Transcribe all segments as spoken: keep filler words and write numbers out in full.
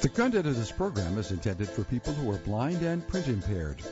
The content of this program is intended for people who are blind and print impaired.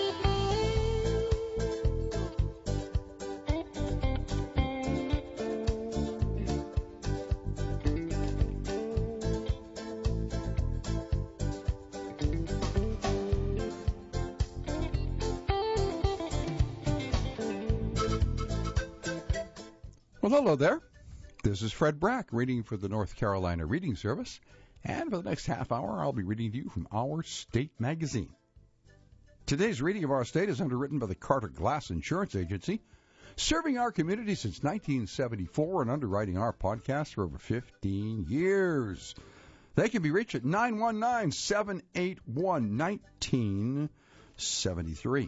Well, hello there. This is Fred Brack reading for the North Carolina Reading Service. And for the next half hour, I'll be reading to you from Our State magazine. Today's reading of Our State is underwritten by the Carter Glass Insurance Agency, serving our community since nineteen seventy-four and underwriting our podcast for over fifteen years. They can be reached at nine one nine, seven eight one, one nine seven three.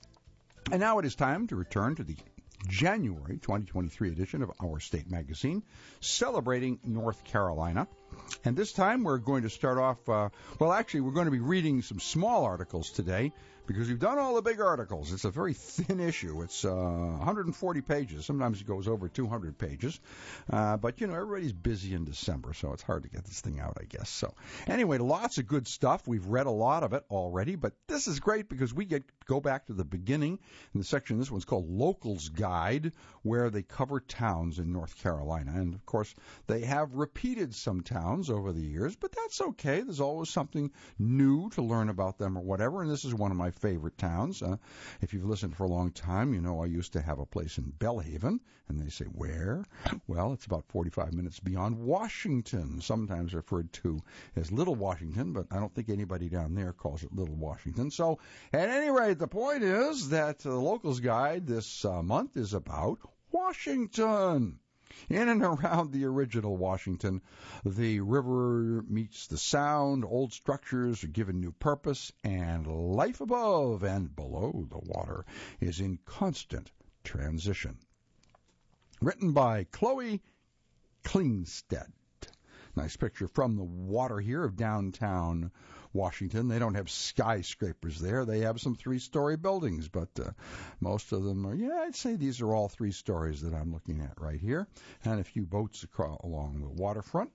And now it is time to return to the January twenty twenty-three edition of Our State magazine, celebrating North Carolina. And this time we're going to start off, uh, well, actually, we're going to be reading some small articles today because we've done all the big articles. It's a very thin issue. It's uh, one hundred forty pages. Sometimes it goes over two hundred pages. Uh, but, you know, everybody's busy in December, so it's hard to get this thing out, I guess. So anyway, lots of good stuff. We've read a lot of it already, but this is great because we get go back to the beginning in the section. This one's called Locals Guide, where they cover towns in North Carolina. And, of course, they have repeated some towns over the years, but that's okay. There's always something new to learn about them or whatever, and this is one of my favorite towns. Uh, if you've listened for a long time, you know I used to have a place in Belhaven, and they say, where? Well, it's about forty-five minutes beyond Washington, sometimes referred to as Little Washington, but I don't think anybody down there calls it Little Washington. So, at any rate, the point is that the Locals Guide this uh, month is about Washington. In and around the original Washington, the river meets the sound, old structures are given new purpose, and life above and below the water is in constant transition. Written by Chloe Klingstedt. Nice picture from the water here of downtown Washington. They don't have skyscrapers there. They have some three-story buildings, but uh, most of them are, yeah, I'd say these are all three stories that I'm looking at right here, and a few boats across, along the waterfront.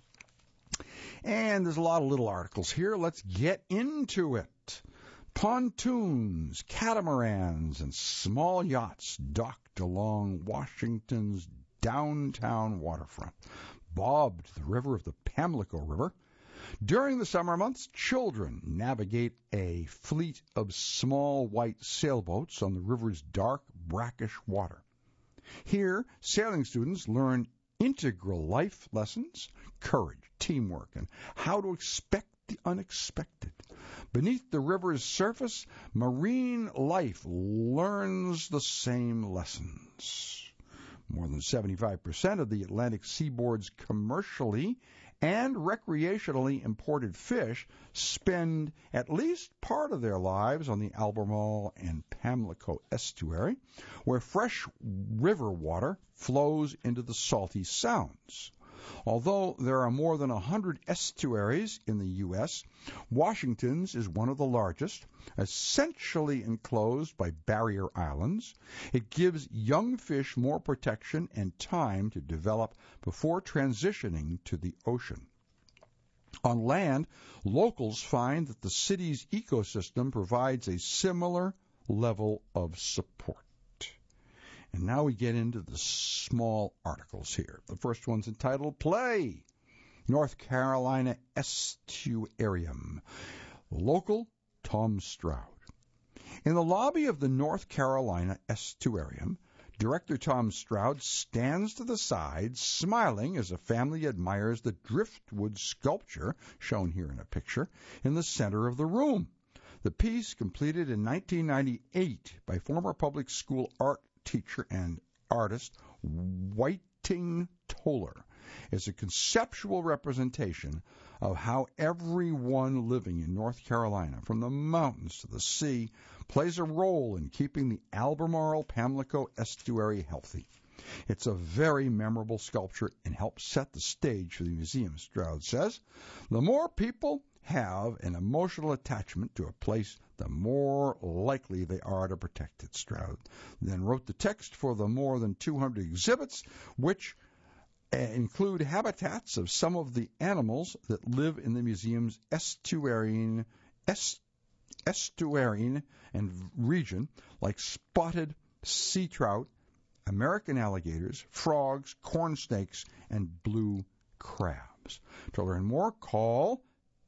And there's a lot of little articles here. Let's get into it. Pontoons, catamarans, and small yachts docked along Washington's downtown waterfront, bobbed the river of the Pamlico River. During the summer months, children navigate a fleet of small white sailboats on the river's dark, brackish water. Here, sailing students learn integral life lessons, courage, teamwork, and how to expect the unexpected. Beneath the river's surface, marine life learns the same lessons. More than seventy-five percent of the Atlantic seaboard's commercially and recreationally imported fish spend at least part of their lives on the Albemarle and Pamlico estuary, where fresh river water flows into the salty sounds. Although there are more than one hundred estuaries in the U S, Washington's is one of the largest, essentially enclosed by barrier islands. It gives young fish more protection and time to develop before transitioning to the ocean. On land, locals find that the city's ecosystem provides a similar level of support. And now we get into the small articles here. The first one's entitled Play, North Carolina Estuarium. Local, Tom Stroud. In the lobby of the North Carolina Estuarium, Director Tom Stroud stands to the side, smiling as a family admires the driftwood sculpture, shown here in a picture, in the center of the room. The piece, completed in nineteen ninety-eight by former public school art teacher and artist Whiting Toller, is a conceptual representation of how everyone living in North Carolina, from the mountains to the sea, plays a role in keeping the Albemarle Pamlico estuary healthy. It's a very memorable sculpture and helps set the stage for the museum, Stroud says. The more people have an emotional attachment to a place, the more likely they are to protect it, Stroud then wrote the text for the more than two hundred exhibits, which include habitats of some of the animals that live in the museum's estuarine, est, estuarine and region, like spotted sea trout, American alligators, frogs, corn snakes, and blue crabs. To learn more, call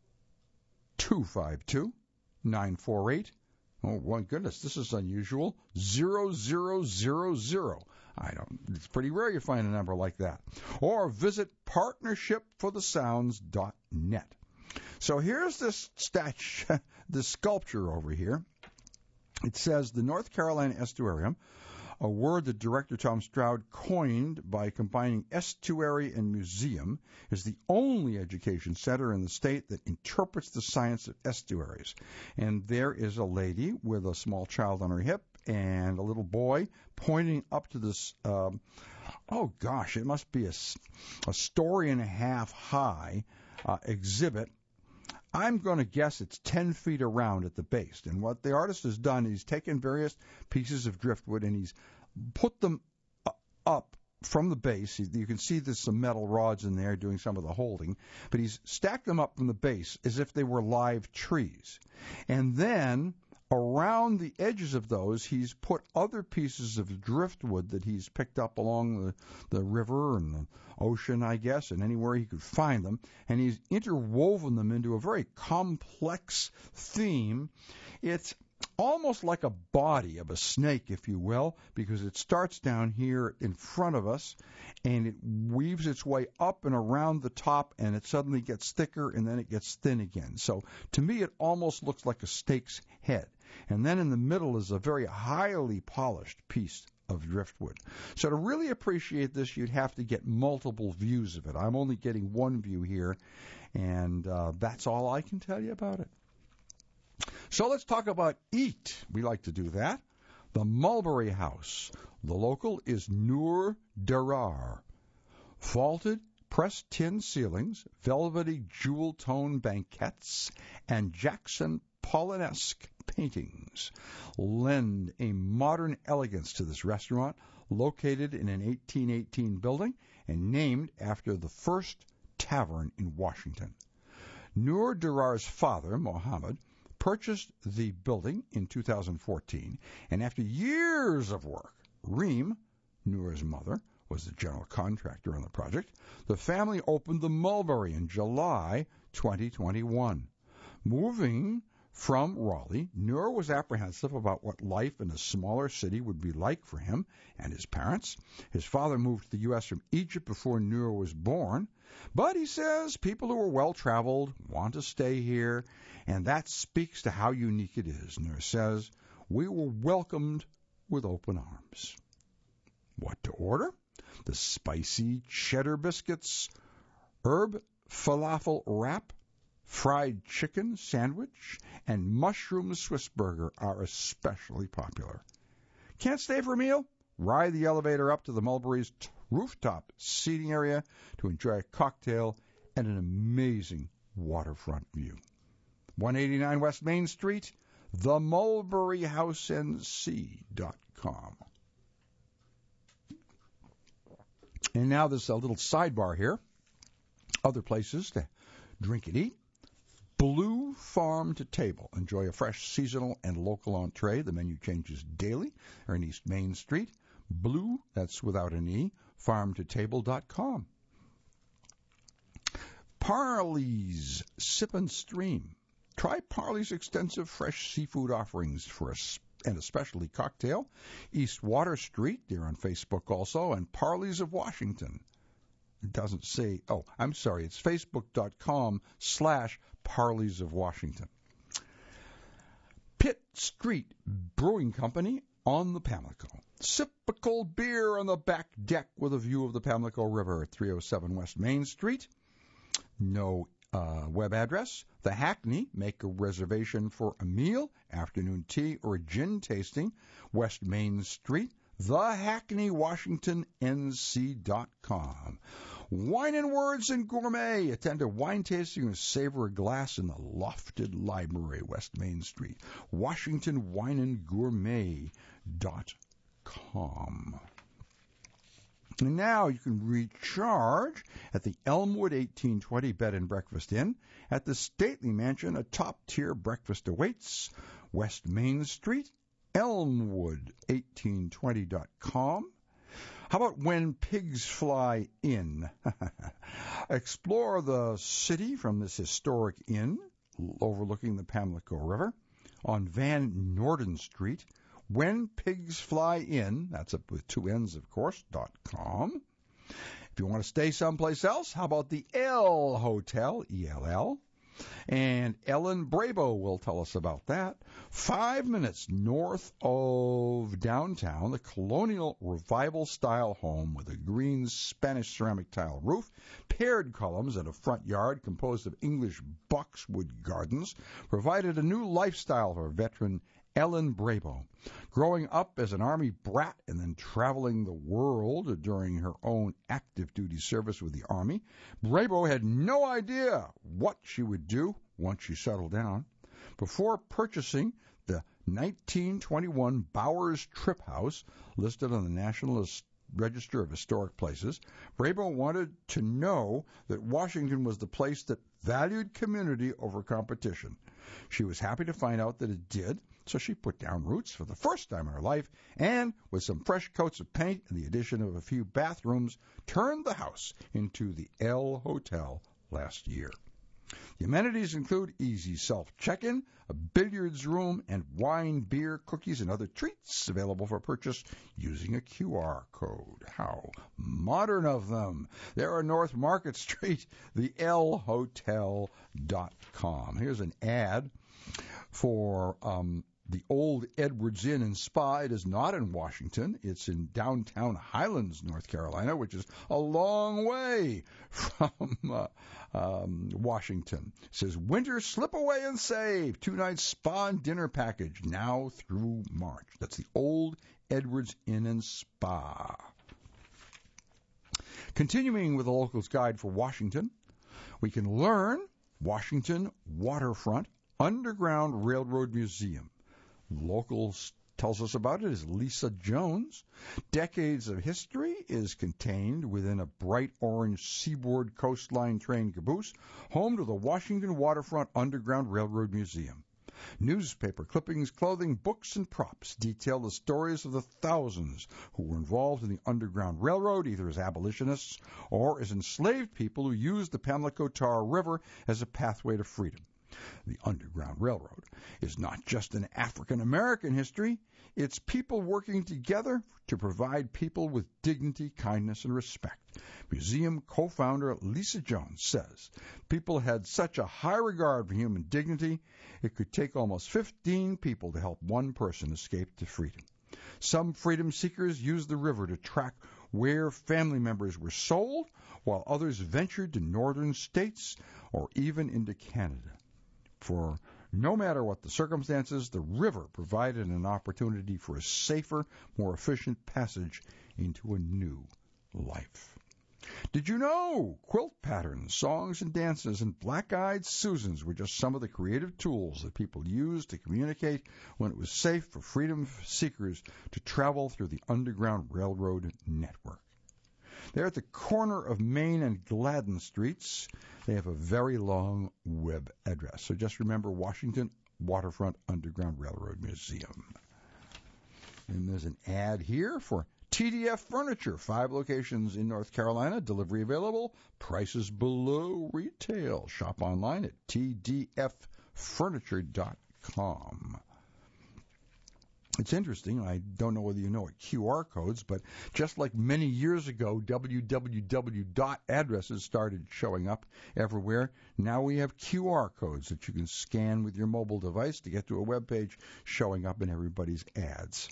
two five two, nine four eight, oh, my goodness, this is unusual, zero zero zero zero. I don't, it's pretty rare you find a number like that. Or visit partnership for the sounds dot net. So here's this statue, this sculpture over here. It says the North Carolina Estuarium, a word that director Tom Stroud coined by combining estuary and museum, is the only education center in the state that interprets the science of estuaries. And there is a lady with a small child on her hip and a little boy pointing up to this, um, oh gosh, it must be a, a story and a half high uh, exhibit. I'm going to guess it's ten feet around at the base. And what the artist has done is he's taken various pieces of driftwood and he's put them up from the base. You can see there's some metal rods in there doing some of the holding. But he's stacked them up from the base as if they were live trees. And then around the edges of those, he's put other pieces of driftwood that he's picked up along the, the river and the ocean, I guess, and anywhere he could find them, and he's interwoven them into a very complex theme. It's almost like a body of a snake, if you will, because it starts down here in front of us, and it weaves its way up and around the top, and it suddenly gets thicker, and then it gets thin again. So to me, it almost looks like a snake's head. And then in the middle is a very highly polished piece of driftwood. So to really appreciate this, you'd have to get multiple views of it. I'm only getting one view here, and uh, that's all I can tell you about it. So let's talk about eat. We like to do that. The Mulberry House. The local is Nur Darar. Vaulted pressed tin ceilings, velvety jewel tone banquettes, and Jackson Pollonesque paintings lend a modern elegance to this restaurant, located in an eighteen eighteen building and named after the first tavern in Washington. Nur Darar's father, Mohammed, purchased the building in two thousand fourteen, and after years of work, Reem, Nur's mother, was the general contractor on the project. The family opened the Mulberry in July twenty twenty-one. Moving from Raleigh, Nur was apprehensive about what life in a smaller city would be like for him and his parents. His father moved to the U S from Egypt before Nur was born, but he says people who are well-traveled want to stay here, and that speaks to how unique it is. Nur says, we were welcomed with open arms. What to order? The spicy cheddar biscuits, herb falafel wrap, fried chicken sandwich, and mushroom Swiss burger are especially popular. Can't stay for a meal? Ride the elevator up to the Mulberry's t- rooftop seating area to enjoy a cocktail and an amazing waterfront view. one eighty-nine West Main Street, the mulberry house n c dot com. And now there's a little sidebar here. Other places to drink and eat. Blue Farm to Table. Enjoy a fresh seasonal and local entree. The menu changes daily. They're in East Main Street. Blue, that's without an E, farm to table dot com. Parley's Sip and Stream. Try Parley's extensive fresh seafood offerings for a and a specialty cocktail. East Water Street, they're on Facebook also, and Parley's of Washington. It doesn't say, oh, I'm sorry, it's facebook.com slash Parley's of Washington. Pitt Street Brewing Company on the Pamlico. Sip a cold beer on the back deck with a view of the Pamlico River at three oh seven West Main Street. No uh, web address. The Hackney, make a reservation for a meal, afternoon tea, or a gin tasting. West Main Street. The Hackney, Washington, N C dot com. Wine and Words and Gourmet. Attend a wine tasting and savor a glass in the Lofted Library, West Main Street. Washington Wine and Gourmet dot com. And now you can recharge at the Elmwood eighteen twenty Bed and Breakfast Inn. At the stately mansion, a top-tier breakfast awaits. West Main Street, elmwood eighteen twenty dot com. How about When Pigs Fly In? Explore the city from this historic inn overlooking the Pamlico River on Van Norden Street. When Pigs Fly In, that's up with two N's, of course, dot com. If you want to stay someplace else, how about the L Hotel, E L L? And Ellen Brabo will tell us about that. Five minutes north of downtown, the colonial revival-style home with a green Spanish ceramic tile roof, paired columns, and a front yard composed of English boxwood gardens provided a new lifestyle for veteran Ellen Brabo. Growing up as an Army brat and then traveling the world during her own active duty service with the Army, Brabo had no idea what she would do once she settled down. Before purchasing the nineteen twenty-one Bowers Tripp House, listed on the National Register of Historic Places, Brabo wanted to know that Washington was the place that valued community over competition. She was happy to find out that it did, so she put down roots for the first time in her life and, with some fresh coats of paint and the addition of a few bathrooms, turned the house into the L Hotel last year. The amenities include easy self-check-in, a billiards room, and wine, beer, cookies, and other treats available for purchase using a Q R code. How modern of them. They're on North Market Street, the L Hotel dot com. Here's an ad for um, the Old Edwards Inn and Spa. It is not in Washington. It's in downtown Highlands, North Carolina, which is a long way from uh, um, Washington. It says, winter slip away and save. Two-night spa and dinner package now through March. That's the Old Edwards Inn and Spa. Continuing with the Locals Guide for Washington, we can learn Washington Waterfront Underground Railroad Museum. Locals tells us about it is Lisa Jones. Decades of history is contained within a bright orange seaboard coastline train caboose, home to the Washington Waterfront Underground Railroad Museum. Newspaper clippings, clothing, books, and props detail the stories of the thousands who were involved in the Underground Railroad, either as abolitionists or as enslaved people who used the Pamlico Tar River as a pathway to freedom. The Underground Railroad is not just an African-American history. It's people working together to provide people with dignity, kindness, and respect. Museum co-founder Lisa Jones says people had such a high regard for human dignity, it could take almost fifteen people to help one person escape to freedom. Some freedom seekers used the river to track where family members were sold, while others ventured to northern states or even into Canada. For no matter what the circumstances, the river provided an opportunity for a safer, more efficient passage into a new life. Did you know quilt patterns, songs, and dances, and black-eyed Susans were just some of the creative tools that people used to communicate when it was safe for freedom seekers to travel through the Underground Railroad network? They're at the corner of Main and Gladden Streets. They have a very long web address. So just remember Washington Waterfront Underground Railroad Museum. And there's an ad here for T D F Furniture. Five locations in North Carolina. Delivery available. Prices below retail. Shop online at T D F furniture dot com. It's interesting. I don't know whether you know what Q R codes, but just like many years ago, w w w dot addresses started showing up everywhere. Now we have Q R codes that you can scan with your mobile device to get to a web page showing up in everybody's ads.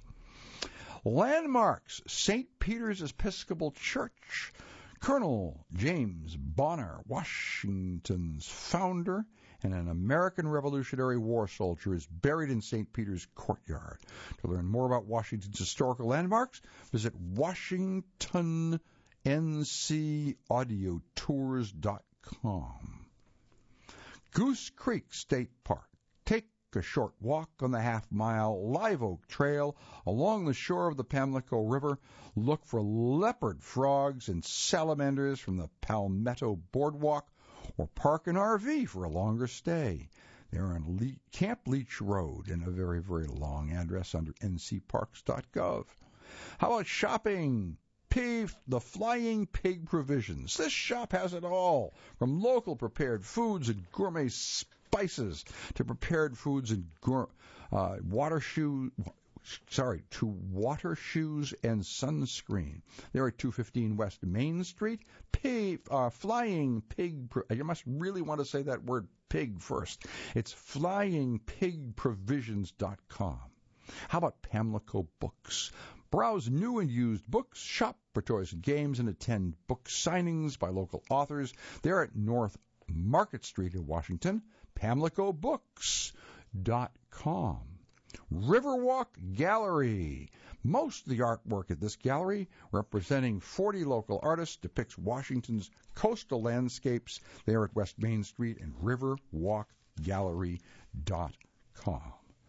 Landmarks, Saint Peter's Episcopal Church. Colonel James Bonner, Washington's founder and an American Revolutionary War soldier, is buried in Saint Peter's courtyard. To learn more about Washington's historical landmarks, visit washington n c audio tours dot com. Goose Creek State Park. Take a short walk on the half-mile Live Oak Trail along the shore of the Pamlico River. Look for leopard frogs and salamanders from the Palmetto Boardwalk, or park an R V for a longer stay. They're on Le- Camp Leach Road in a very, very long address under n c parks dot gov. How about shopping? P, the Flying Pig Provisions. This shop has it all, from local prepared foods and gourmet spices to prepared foods and gour- uh, water shoe, sorry, to water shoes and sunscreen. They're at two fifteen West Main Street. P, uh, Flying Pig. Pro- you must really want to say that word pig first. It's flying pig provisions dot com. How about Pamlico Books? Browse new and used books, shop for toys and games, and attend book signings by local authors. They're at North Market Street in Washington, pamlico books dot com. Riverwalk Gallery. Most of the artwork at this gallery, representing forty local artists, depicts Washington's coastal landscapes. They're at West Main Street and riverwalk gallery dot com.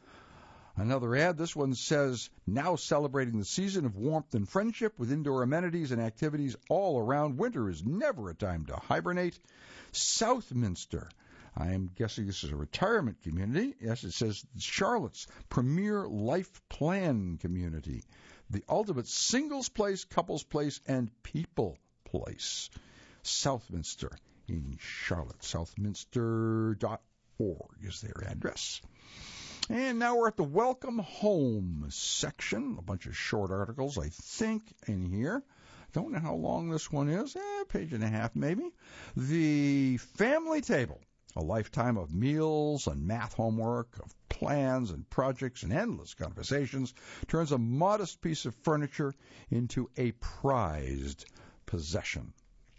Another ad, this one says, now celebrating the season of warmth and friendship with indoor amenities and activities all around. Winter is never a time to hibernate. Southminster. I am guessing this is a retirement community. Yes, it says Charlotte's premier life plan community. The ultimate singles place, couples place, and people place. Southminster in Charlotte. southminster dot org is their address. And now we're at the Welcome Home section. A bunch of short articles, I think, in here. Don't know how long this one is. Eh, page and a half, maybe. The Family Table. A lifetime of meals and math homework, of plans and projects and endless conversations turns a modest piece of furniture into a prized possession.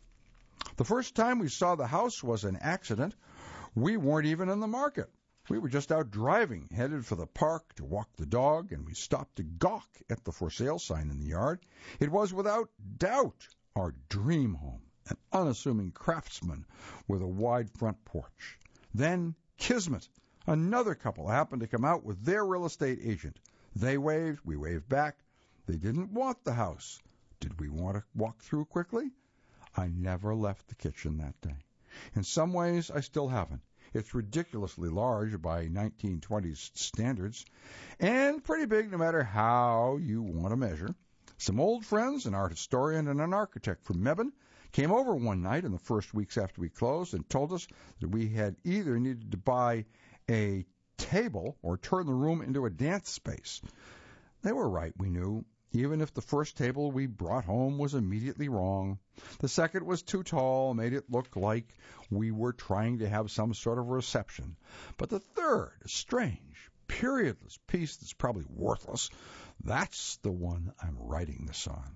The first time we saw the house was an accident. We weren't even in the market. We were just out driving, headed for the park to walk the dog, and we stopped to gawk at the for sale sign in the yard. It was without doubt our dream home, an unassuming craftsman with a wide front porch. Then Kismet, another couple, happened to come out with their real estate agent. They waved, we waved back. They didn't want the house. Did we want to walk through quickly? I never left the kitchen that day. In some ways, I still haven't. It's ridiculously large by nineteen twenties standards, and pretty big no matter how you want to measure. Some old friends, an art historian and an architect from Mebane, came over one night in the first weeks after we closed and told us that we had either needed to buy a table or turn the room into a dance space. They were right, we knew. Even if the first table we brought home was immediately wrong, the second was too tall, made it look like we were trying to have some sort of reception. But the third, a strange, periodless piece that's probably worthless, that's the one I'm writing this on.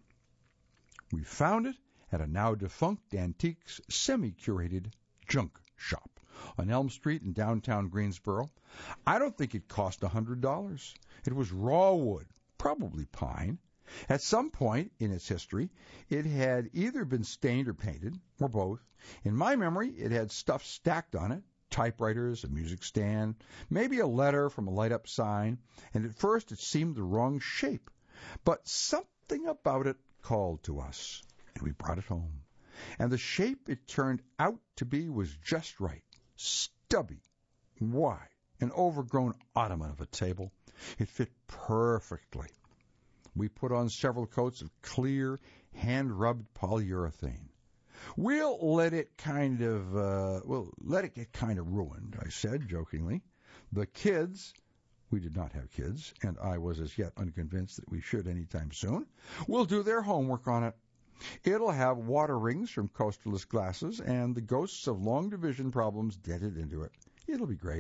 We found it at a now-defunct antiques semi-curated junk shop on Elm Street in downtown Greensboro. I don't think it cost one hundred dollars. It was raw wood, probably pine. At some point in its history, it had either been stained or painted, or both. In my memory, it had stuff stacked on it, typewriters, a music stand, maybe a letter from a light-up sign, and at first it seemed the wrong shape. But something about it called to us, and we brought it home. And the shape it turned out to be was just right, stubby, wide, an overgrown ottoman of a table. It fit perfectly. We put on several coats of clear, hand-rubbed polyurethane. We'll let it kind of, uh, well, let it get kind of ruined, I said jokingly. The kids, we did not have kids, and I was as yet unconvinced that we should anytime soon, will do their homework on it. It'll have water rings from coasterless glasses and the ghosts of long division problems dented into it. It'll be great.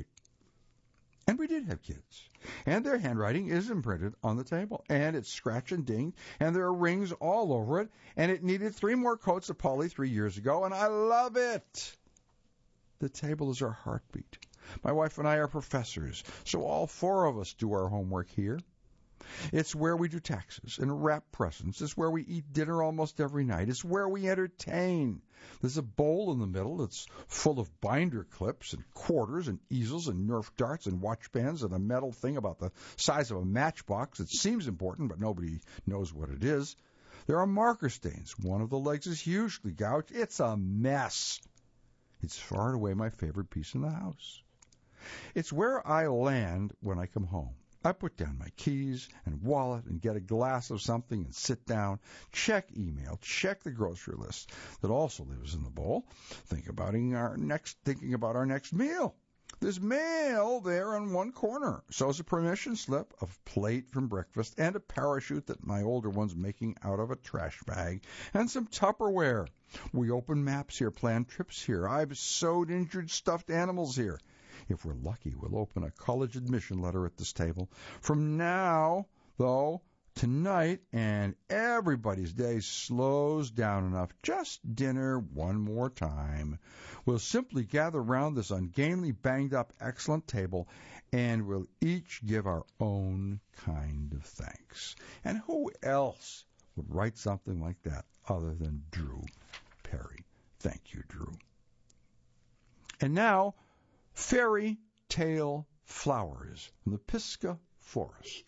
And we did have kids. And their handwriting is imprinted on the table. And it's scratched and dinged. And there are rings all over it. And it needed three more coats of poly three years ago. And I love it. The table is our heartbeat. My wife and I are professors. So all four of us do our homework here. It's where we do taxes and wrap presents. It's where we eat dinner almost every night. It's where we entertain. There's a bowl in the middle that's full of binder clips and quarters and easels and Nerf darts and watch bands and a metal thing about the size of a matchbox. It seems important, but nobody knows what it is. There are marker stains. One of the legs is hugely gouged. It's a mess. It's far and away my favorite piece in the house. It's where I land when I come home. I put down my keys and wallet and get a glass of something and sit down, check email, check the grocery list that also lives in the bowl, think about our next, thinking about our next meal. There's mail there in one corner. So is a permission slip, a plate from breakfast, and a parachute that my older one's making out of a trash bag, and some Tupperware. We open maps here, plan trips here. I've sewed injured stuffed animals here. If we're lucky, we'll open a college admission letter at this table. From now, though, tonight, and everybody's day slows down enough, just dinner one more time. We'll simply gather around this ungainly, banged-up, excellent table, and we'll each give our own kind of thanks. And who else would write something like that other than Drew Perry? Thank you, Drew. And now, Fairy Tale Flowers from the Pisgah Forest.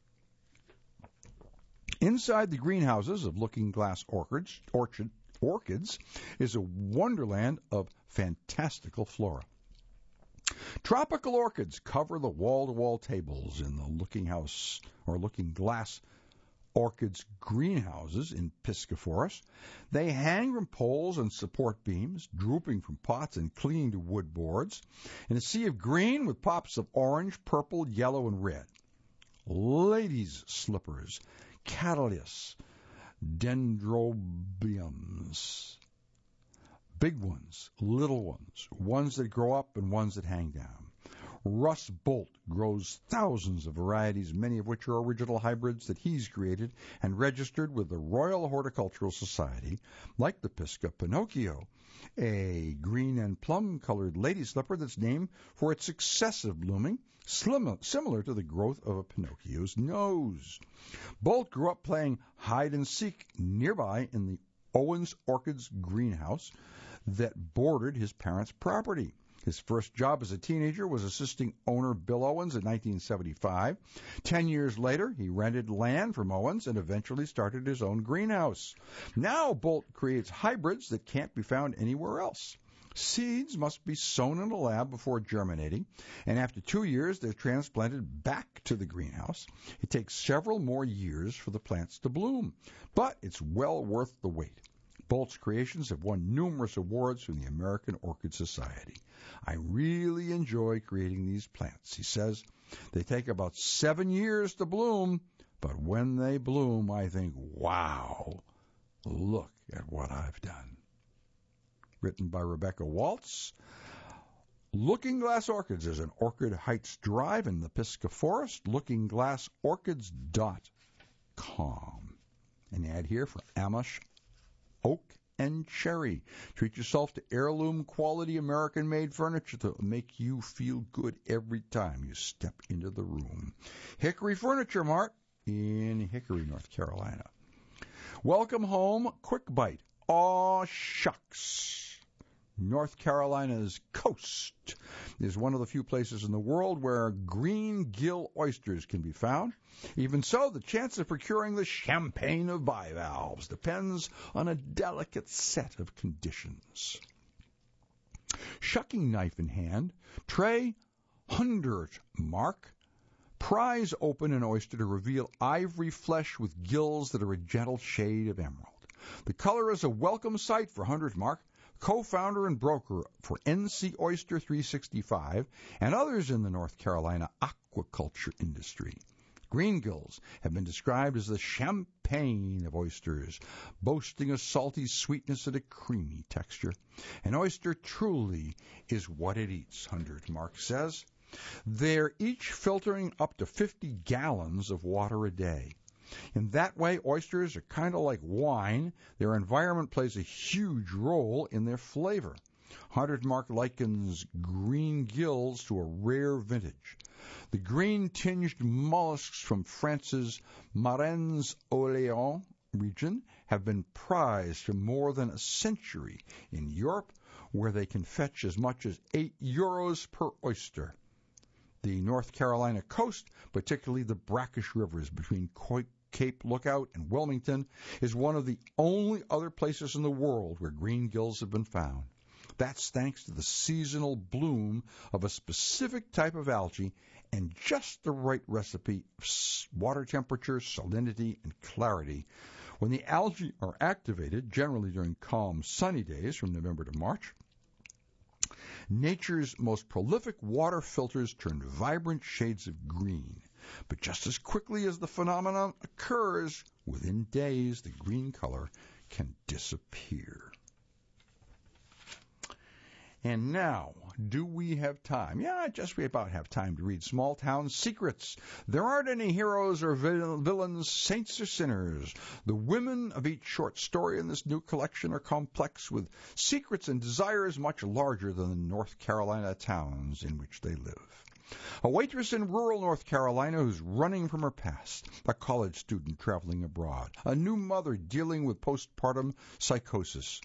Inside the greenhouses of Looking Glass Orchids, orchid, orchids is a wonderland of fantastical flora. Tropical orchids cover the wall-to-wall tables in the Looking House or Looking Glass Orchids greenhouses in Pisgah Forest. They hang from poles and support beams, drooping from pots and clinging to wood boards, in a sea of green with pops of orange, purple, yellow, and red. Ladies' slippers, cattleyas, dendrobiums. Big ones, little ones, ones that grow up and ones that hang down. Russ Bolt grows thousands of varieties, many of which are original hybrids that he's created and registered with the Royal Horticultural Society, like the Pisgah Pinocchio, a green and plum-colored lady slipper that's named for its excessive blooming, slim, similar to the growth of a Pinocchio's nose. Bolt grew up playing hide-and-seek nearby in the Owens Orchids greenhouse that bordered his parents' property. His first job as a teenager was assisting owner Bill Owens in nineteen seventy-five. Ten years later, he rented land from Owens and eventually started his own greenhouse. Now Bolt creates hybrids that can't be found anywhere else. Seeds must be sown in a lab before germinating, and after two years, they're transplanted back to the greenhouse. It takes several more years for the plants to bloom, but it's well worth the wait. Bolt's creations have won numerous awards from the American Orchid Society. I really enjoy creating these plants, he says. They take about seven years to bloom, but when they bloom, I think, wow, look at what I've done. Written by Rebecca Waltz. Looking Glass Orchids is an Orchid Heights Drive in the Pisgah Forest, looking glass orchids dot com. An ad here for Amish Oak and Cherry. Treat yourself to heirloom quality American-made furniture that will make you feel good every time you step into the room. Hickory Furniture Mart in Hickory, North Carolina. Welcome home, Quick Bite. Aw shucks. North Carolina's coast is one of the few places in the world where green gill oysters can be found. Even so, the chance of procuring the champagne of bivalves depends on a delicate set of conditions. Shucking knife in hand, Trey Hundertmark pries open an oyster to reveal ivory flesh with gills that are a gentle shade of emerald. The color is a welcome sight for Hundertmark, co-founder and broker for N C Oyster three sixty-five and others in the North Carolina aquaculture industry. Green gills have been described as the champagne of oysters, boasting a salty sweetness and a creamy texture. An oyster truly is what it eats, Hundertmark says. They're each filtering up to fifty gallons of water a day. In that way, oysters are kind of like wine. Their environment plays a huge role in their flavor. Hundertmark likens green gills to a rare vintage. The green-tinged mollusks from France's Marennes-Orléans region have been prized for more than a century in Europe, where they can fetch as much as eight euros per oyster. The North Carolina coast, particularly the brackish rivers between Cape Lookout and Wilmington, is one of the only other places in the world where green gills have been found. That's thanks to the seasonal bloom of a specific type of algae and just the right recipe of water temperature, salinity, and clarity. When the algae are activated, generally during calm, sunny days from November to March, nature's most prolific water filters turn vibrant shades of green. But just as quickly as the phenomenon occurs, within days the green color can disappear. And now, do we have time? Yeah, just we about have time to read Small Town Secrets. There aren't any heroes or villains, saints or sinners. The women of each short story in this new collection are complex, with secrets and desires much larger than the North Carolina towns in which they live. A waitress in rural North Carolina who's running from her past, a college student traveling abroad, a new mother dealing with postpartum psychosis.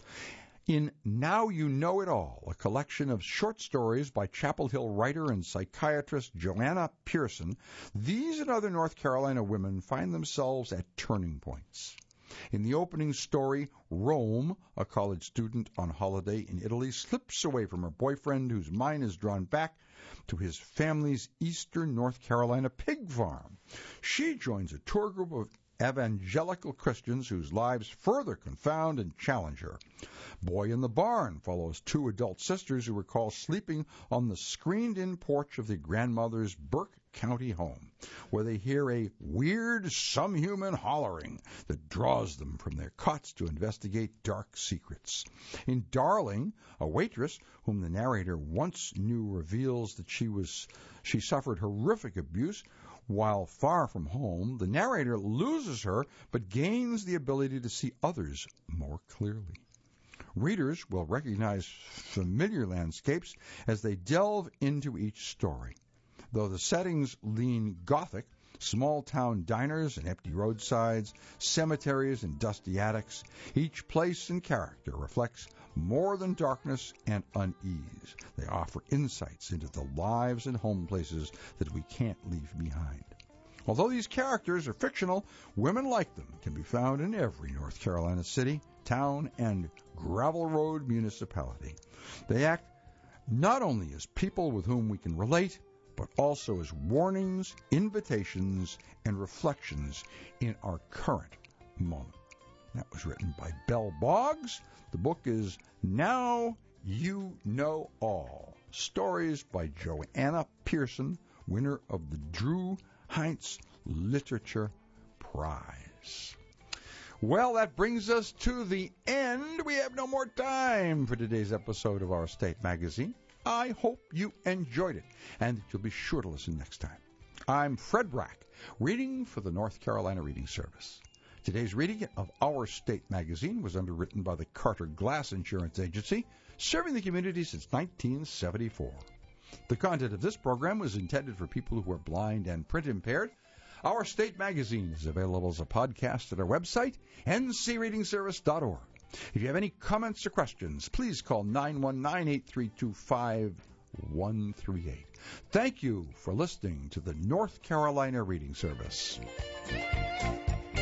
In Now You Know It All, a collection of short stories by Chapel Hill writer and psychiatrist Joanna Pearson, these and other North Carolina women find themselves at turning points. In the opening story, Rome, a college student on holiday in Italy, slips away from her boyfriend whose mind is drawn back to his family's eastern North Carolina pig farm. She joins a tour group of evangelical Christians whose lives further confound and challenge her. Boy in the Barn follows two adult sisters who recall sleeping on the screened-in porch of their grandmother's Burke County home, where they hear a weird, some human hollering that draws them from their cots to investigate dark secrets. In Darling, a waitress whom the narrator once knew reveals that she was she suffered horrific abuse. While far from home, the narrator loses her but gains the ability to see others more clearly. Readers will recognize familiar landscapes as they delve into each story. Though the settings lean Gothic, small-town diners and empty roadsides, cemeteries and dusty attics, each place and character reflects more than darkness and unease. They offer insights into the lives and home places that we can't leave behind. Although these characters are fictional, women like them can be found in every North Carolina city, town, and gravel road municipality. They act not only as people with whom we can relate, but also as warnings, invitations, and reflections in our current moment. That was written by Belle Boggs. The book is Now You Know All. Stories by Joanna Pearson, winner of the Drew Heinz Literature Prize. Well, that brings us to the end. We have no more time for today's episode of Our State Magazine. I hope you enjoyed it, and that you'll be sure to listen next time. I'm Fred Brack, reading for the North Carolina Reading Service. Today's reading of Our State Magazine was underwritten by the Carter Glass Insurance Agency, serving the community since nineteen seventy-four. The content of this program was intended for people who are blind and print impaired. Our State Magazine is available as a podcast at our website, n c reading service dot org. If you have any comments or questions, please call nine one nine, eight three two, five one three eight. Thank you for listening to the North Carolina Reading Service.